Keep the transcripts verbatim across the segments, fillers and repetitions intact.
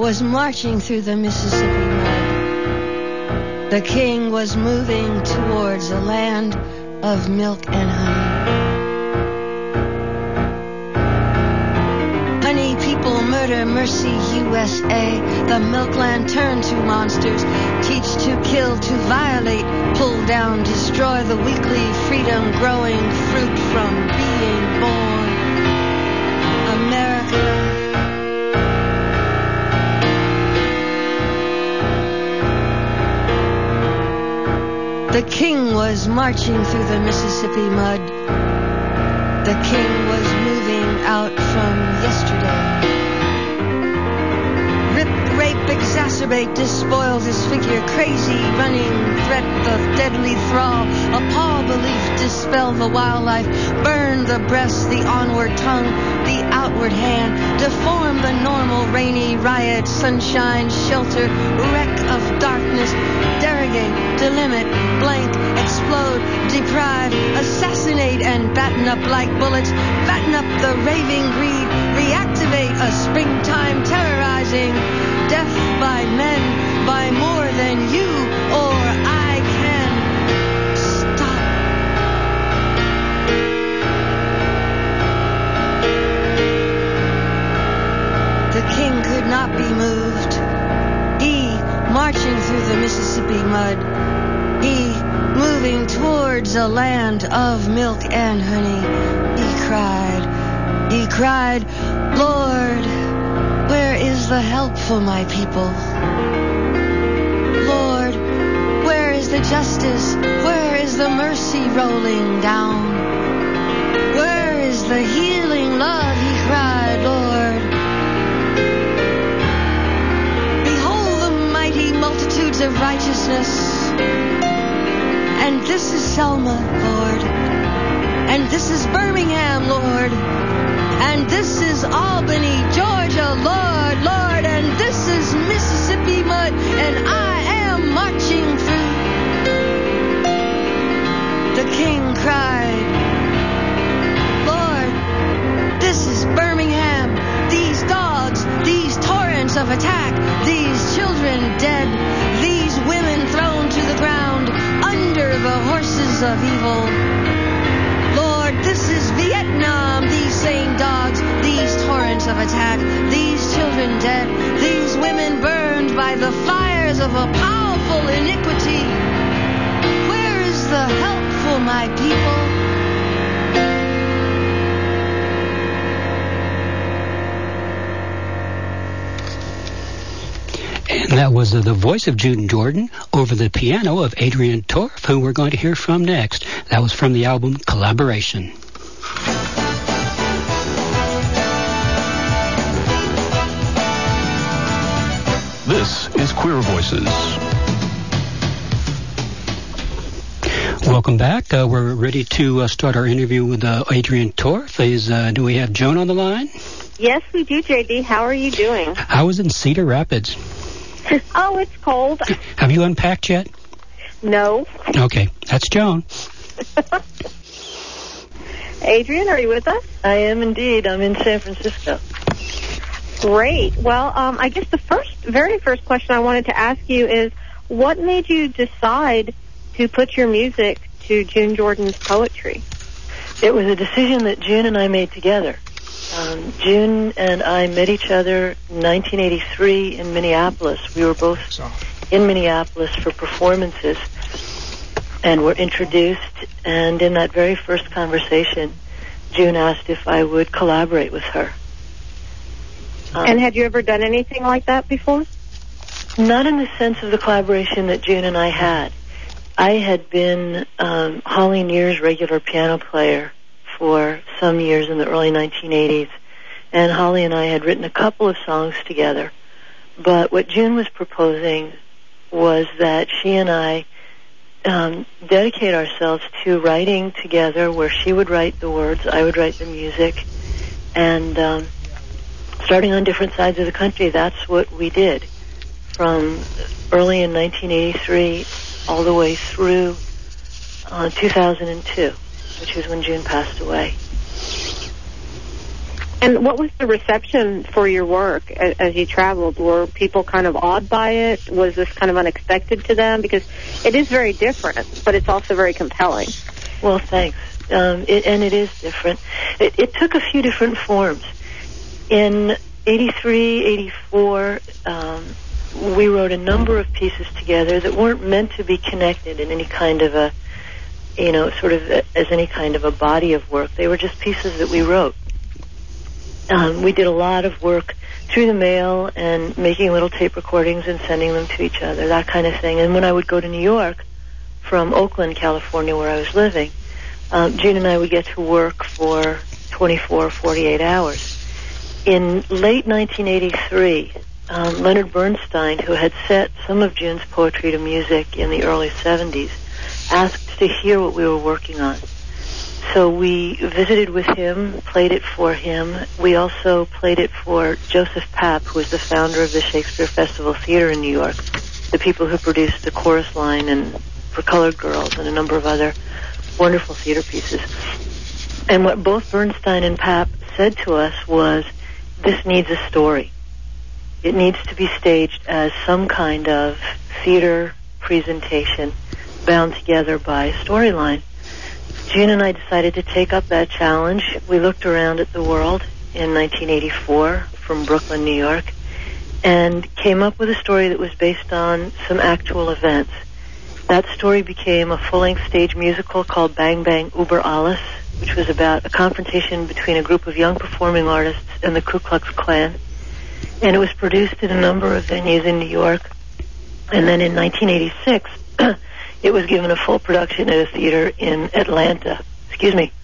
was marching through the Mississippi mud. The king was moving towards a land of milk and honey. Honey, people murder, mercy, U S A. The milkland turned to monsters. Teach to kill, to violate, pull down, destroy the weekly freedom growing fruit from being born. America. The king was marching through the Mississippi mud. The king was moving out from yesterday. Rip, rape, exacerbate, despoil, disfigure, crazy, running, threat, the deadly thrall, appall belief, dispel the wildlife, burn the breast, the onward tongue, the outward hand, deform the normal, rainy, riot, sunshine, shelter, wreck of darkness, derogate, delimit, blank, explode, deprive, assassinate, and batten up like bullets, batten up the raving greed, reactivate a springtime terrorizing, death by men, by more than you or I can stop. The king could not be moved. He, marching through the Mississippi mud, he, moving towards a land of milk and honey, he cried, he cried, Lord, where is the help for my people? Lord, where is the justice? Where is the mercy rolling down? Where is the healing love? He cried, Lord. Behold the mighty multitudes of righteousness. And this is Selma, Lord. And this is Birmingham, Lord. And this is Albany, Georgia, Lord, Lord. And this is Mississippi mud. And I am marching through. The king cried, Lord, this is Birmingham. These dogs, these torrents of attack, these children dead, these women thrown to the ground under the horses of evil. Lord, this is Vietnam. These same dogs, these torrents of attack, these children dead, these women burned by the fires of a powerful iniquity. Where is the help for my people? And that was uh, the voice of June Jordan over the piano of Adrian Torf, who we're going to hear from next. That was from the album Collaboration. This is Queer Voices. Welcome back. Uh, we're ready to uh, start our interview with uh, Adrian Torf. Is, uh, do we have Joan on the line? Yes, we do, J D. How are you doing? I was in Cedar Rapids. Oh, it's cold. Have you unpacked yet? No. Okay, that's Joan. Adrian, are you with us? I am indeed. I'm in San Francisco. Great. Well, um, I guess the first, very first question I wanted to ask you is, what made you decide to put your music to June Jordan's poetry? It was a decision that June and I made together. Um, June and I met each other in nineteen eighty-three in Minneapolis. We were both in Minneapolis for performances and were introduced. And in that very first conversation, June asked if I would collaborate with her. Um, and had you ever done anything like that before? Not in the sense of the collaboration that June and I had. I had been um, Holly Near's regular piano player for some years in the early nineteen eighties, and Holly and I had written a couple of songs together. But what June was proposing was that she and I um, dedicate ourselves to writing together, where she would write the words, I would write the music, and um, starting on different sides of the country, that's what we did from early in nineteen eighty-three all the way through uh, two thousand two. Which was when June passed away. And what was the reception for your work as, as you traveled? Were people kind of awed by it? Was this kind of unexpected to them? Because it is very different, but it's also very compelling. Well, thanks. Um, it, and it is different. It, it took a few different forms. In eighty-three, eighty-four, um, we wrote a number of pieces together that weren't meant to be connected in any kind of a, you know, sort of a, as any kind of a body of work. They were just pieces that we wrote. Um, we did a lot of work through the mail and making little tape recordings and sending them to each other, that kind of thing. And when I would go to New York from Oakland, California, where I was living, um, June and I would get to work for twenty-four, forty-eight hours. In late nineteen eighty-three, um, Leonard Bernstein, who had set some of June's poetry to music in the early seventies, asked to hear what we were working on. So we visited with him, played it for him. We also played it for Joseph Papp, who was the founder of the Shakespeare Festival Theater in New York, the people who produced The Chorus Line and For Colored Girls and a number of other wonderful theater pieces. And what both Bernstein and Papp said to us was, this needs a story. It needs to be staged as some kind of theater presentation bound together by a storyline. June and I decided to take up that challenge. We looked around at the world in nineteen eighty-four from Brooklyn, New York, and came up with a story that was based on some actual events. That story became a full-length stage musical called Bang Bang Über Alles, which was about a confrontation between a group of young performing artists and the Ku Klux Klan. And it was produced in a number of venues in New York. And then in nineteen eighty-six, it was given a full production at a theater in Atlanta. Excuse me.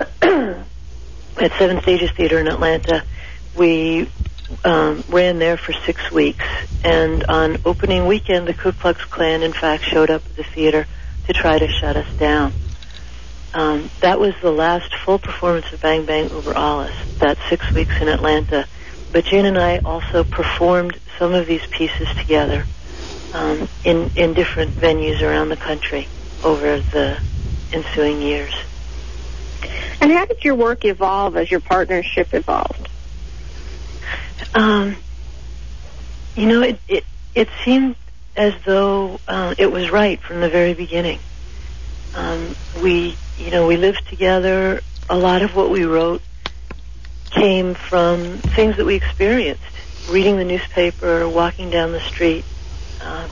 At Seven Stages Theater in Atlanta. We um, ran there for six weeks. And on opening weekend, the Ku Klux Klan, in fact, showed up at the theater to try to shut us down. Um, that was the last full performance of Bang Bang Über Alles, that six weeks in Atlanta. But June and I also performed some of these pieces together um, in, in different venues around the country over the ensuing years. And how did your work evolve as your partnership evolved? Um, you know, it, it, it seemed as though uh, it was right from the very beginning. Um, we, you know, we lived together. A lot of what we wrote came from things that we experienced, reading the newspaper, walking down the street. Um,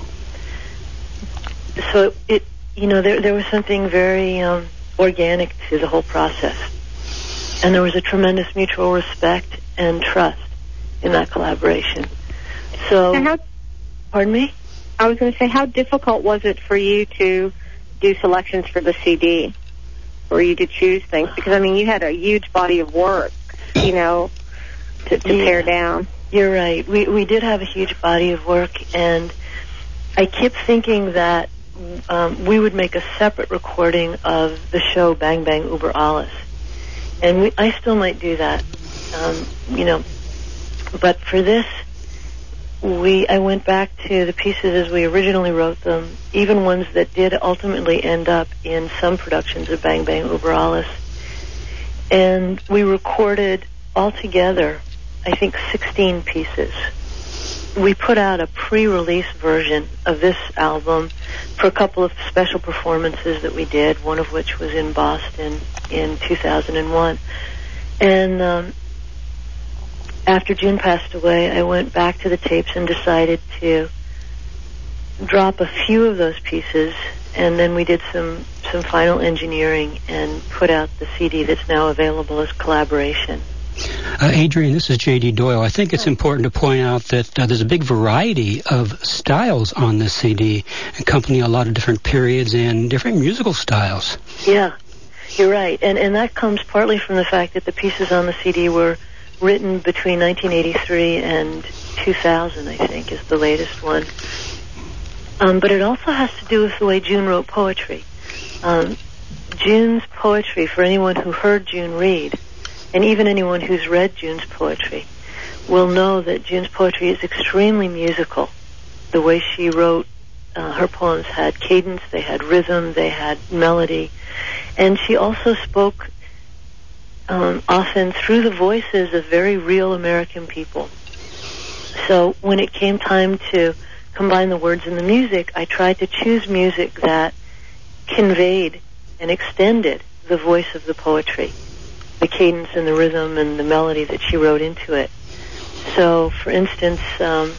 so it, you know, there there was something very um, organic to the whole process, and there was a tremendous mutual respect and trust in that collaboration. So, and how, pardon me? I was going to say, how difficult was it for you to do selections for the C D, for you to choose things? Because, I mean, you had a huge body of work, you know, to, to yeah, tear down. You're right. We we did have a huge body of work, and I kept thinking that um, we would make a separate recording of the show Bang Bang Über Alles. And we, I still might do that, um, you know. But for this, we I went back to the pieces as we originally wrote them, even ones that did ultimately end up in some productions of Bang Bang Über Alles. And we recorded altogether, I think, sixteen pieces. We put out a pre-release version of this album for a couple of special performances that we did, one of which was in Boston in two thousand one. And um, after June passed away, I went back to the tapes and decided to drop a few of those pieces, and then we did some, some final engineering and put out the C D that's now available as Collaboration. Uh, Adrienne, this is J D. Doyle. I think it's important to point out that uh, there's a big variety of styles on this C D, accompanying a lot of different periods and different musical styles. Yeah, you're right. And, and that comes partly from the fact that the pieces on the C D were written between nineteen eighty-three and two thousand, I think, is the latest one. Um, but it also has to do with the way June wrote poetry. Um, June's poetry, for anyone who heard June read, and even anyone who's read June's poetry, will know that June's poetry is extremely musical. The way she wrote uh, her poems had cadence, they had rhythm, they had melody, and she also spoke um, often through the voices of very real American people. So when it came time to combine the words and the music, I tried to choose music that conveyed and extended the voice of the poetry, the cadence and the rhythm and the melody that she wrote into it. So, for instance, um,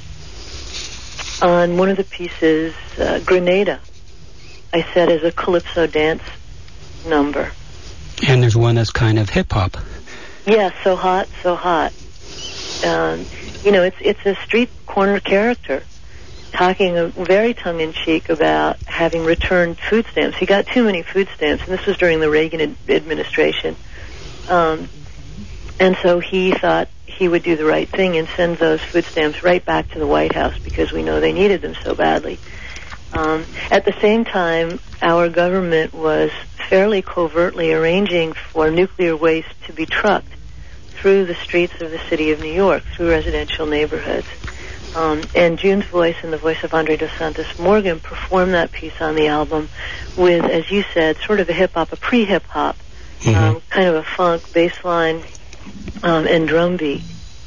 on one of the pieces, uh, Grenada, I set as a calypso dance number. And there's one that's kind of hip-hop. Yeah, So Hot, So Hot. Um, you know, it's it's a street corner character talking a, very tongue-in-cheek about having returned food stamps. He got too many food stamps, and this was during the Reagan ad- administration. Um, and so he thought he would do the right thing and send those food stamps right back to the White House because we know they needed them so badly. Um, at the same time, our government was fairly covertly arranging for nuclear waste to be trucked through the streets of the city of New York, through residential neighborhoods. Um, and June's voice and the voice of Andre Dos Santos Morgan performed that piece on the album with, as you said, sort of a hip-hop, a pre-hip-hop, mm-hmm. um, kind of a funk bass line um, and drum beat.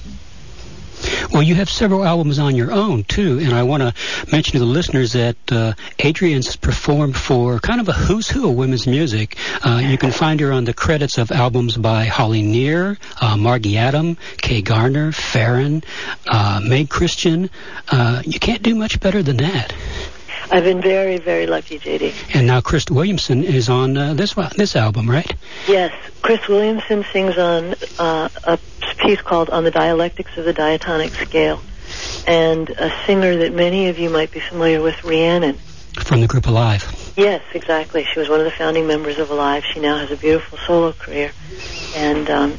Well, you have several albums on your own, too, and I want to mention to the listeners that uh, Adrienne's performed for kind of a who's who of women's music. Uh, you can find her on the credits of albums by Holly Near, uh, Margie Adam, Kay Garner, Farron, uh, Meg Christian. Uh, you can't do much better than that. I've been very, very lucky, J D. And now Chris Williamson is on uh, this this album, right? Yes. Chris Williamson sings on uh, a piece called On the Dialectics of the Diatonic Scale, and a singer that many of you might be familiar with, Rhiannon. From the group Alive. Yes, exactly. She was one of the founding members of Alive. She now has a beautiful solo career, and um,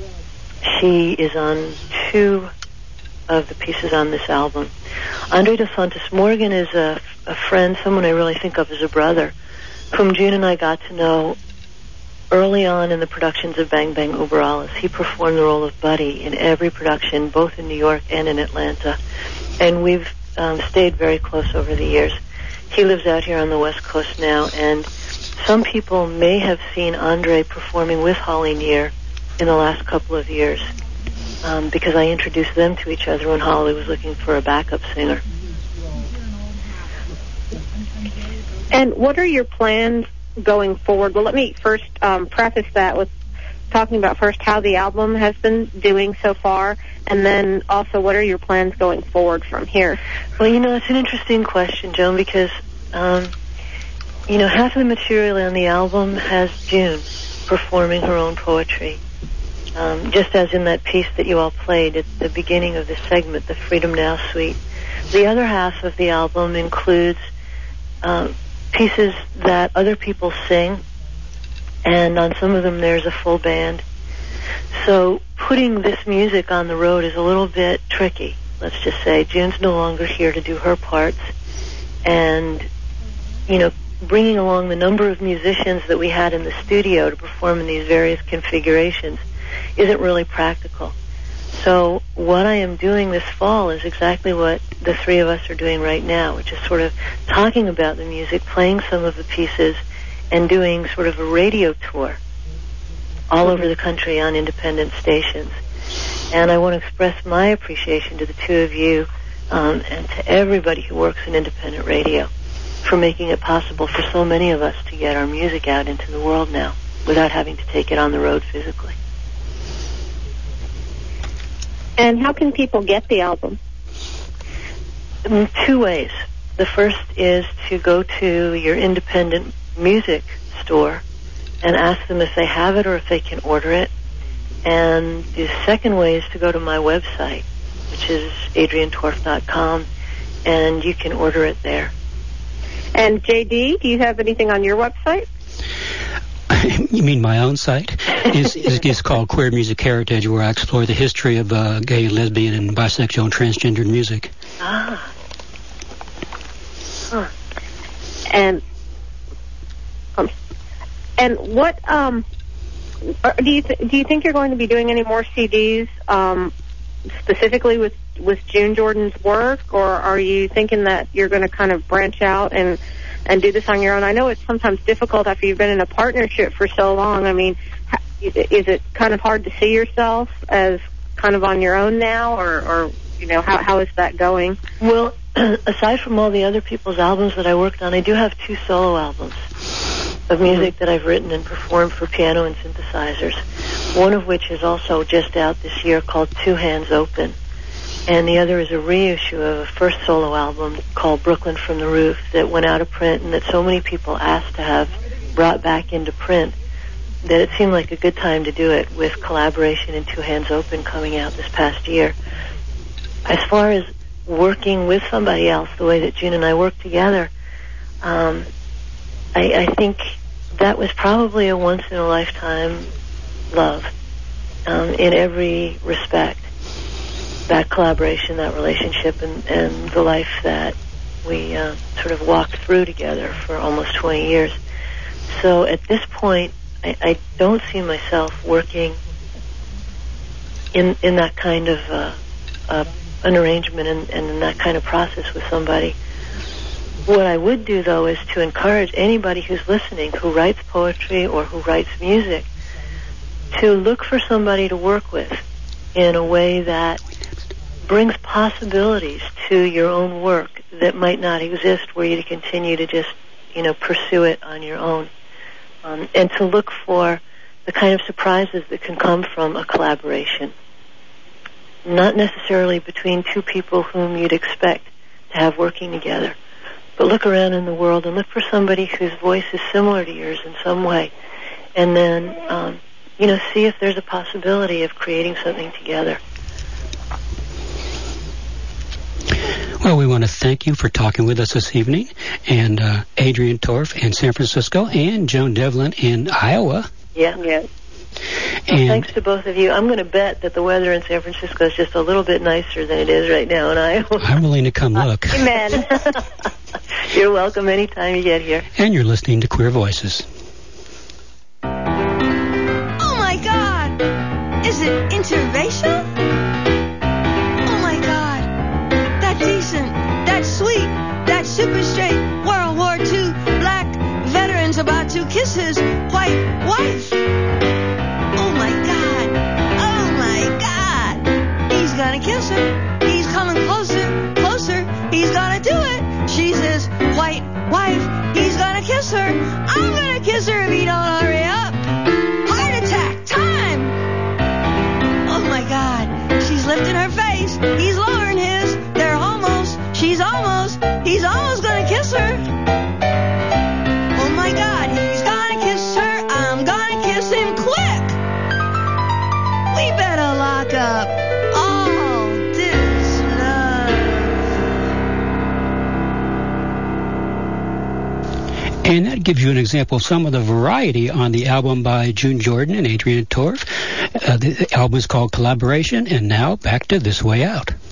she is on two of the pieces on this album. Andre Dos Santos Morgan is a, a friend, someone I really think of as a brother, whom June and I got to know early on in the productions of Bang Bang Uber Alles. He performed the role of Buddy in every production, both in New York and in Atlanta. And we've um, stayed very close over the years. He lives out here on the West Coast now, and some people may have seen Andre performing with Holly Near in the last couple of years. Um, because I introduced them to each other when Holly was looking for a backup singer. And what are your plans going forward? Well, let me first um, preface that with talking about first how the album has been doing so far, and then also what are your plans going forward from here? Well, you know, it's an interesting question, Joan, because, um, you know, half of the material on the album has June performing her own poetry. Um, just as in that piece that you all played at the beginning of this segment, the Freedom Now Suite. The other half of the album includes uh, pieces that other people sing, and on some of them there's a full band. So putting this music on the road is a little bit tricky, let's just say. June's no longer here to do her parts, and, you know, bringing along the number of musicians that we had in the studio to perform in these various configurations isn't really practical. So what I am doing this fall is exactly what the three of us are doing right now, which is sort of talking about the music, playing some of the pieces, and doing sort of a radio tour all over the country on independent stations. And I want to express my appreciation to the two of you um, and to everybody who works in independent radio for making it possible for so many of us to get our music out into the world now without having to take it on the road physically. And how can people get the album? In two ways. The first is to go to your independent music store and ask them if they have it or if they can order it. And the second way is to go to my website, which is adrienne torf dot com, and you can order it there. And J D, do you have anything on your website? You mean my own site? It's, it's called Queer Music Heritage, where I explore the history of uh, gay and lesbian and bisexual and transgendered music. Ah. Huh. And um, and what um do you th- do you think you're going to be doing any more C Ds um, specifically with with June Jordan's work, or are you thinking that you're going to kind of branch out and and do this on your own? I know it's sometimes difficult after you've been in a partnership for so long. I mean, is it kind of hard to see yourself as kind of on your own now, or, or you know, how how is that going? Well, aside from all the other people's albums that I worked on, I do have two solo albums of music mm-hmm. that I've written and performed for piano and synthesizers, one of which is also just out this year called Two Hands Open, and the other is a reissue of a first solo album called Brooklyn from the Roof that went out of print and that so many people asked to have brought back into print that it seemed like a good time to do it with Collaboration and Two Hands Open coming out this past year. As far as working with somebody else, the way that June and I work together, um, I, I think that was probably a once-in-a-lifetime love um, in every respect. That collaboration, that relationship, and, and the life that we uh, sort of walked through together for almost twenty years. So at this point, I, I don't see myself working in in that kind of uh, uh, an arrangement and, and in that kind of process with somebody. What I would do, though, is to encourage anybody who's listening, who writes poetry or who writes music, to look for somebody to work with in a way that brings possibilities to your own work that might not exist were you to continue to just, you know, pursue it on your own. Um, and to look for the kind of surprises that can come from a collaboration. Not necessarily between two people whom you'd expect to have working together, but look around in the world and look for somebody whose voice is similar to yours in some way, and then, um, you know, see if there's a possibility of creating something together. Well, we want to thank you for talking with us this evening, and uh, Adrienne Torf in San Francisco and Joan Devlin in Iowa. Yeah, yeah. Well, and thanks to both of you. I'm going to bet that the weather in San Francisco is just a little bit nicer than it is right now in Iowa. I'm willing to come look. Amen. You're welcome anytime you get here. And you're listening to Queer Voices. Oh, my God. Is it interracial? Oh, my God. That decent, that sweet, that super straight World War Two black veterans about to kiss his white wife. Oh, my God. Oh, my God. He's gonna kiss her. He's coming closer, closer. He's gonna do it. She's his white wife. He's gonna kiss her. I'm gonna kiss her if he don't hurry up. Heart attack, time. Oh, my God. She's lifting her face. He's lowering his. They're almost. She's almost. He's almost gonna kiss her. Oh, my God. He's gonna kiss her. I'm gonna kiss him quick. We better lock up all this love. And that gives you an example of some of the variety on the album by June Jordan and Adrienne Torf. Uh, the album is called Collaboration, and now back to This Way Out.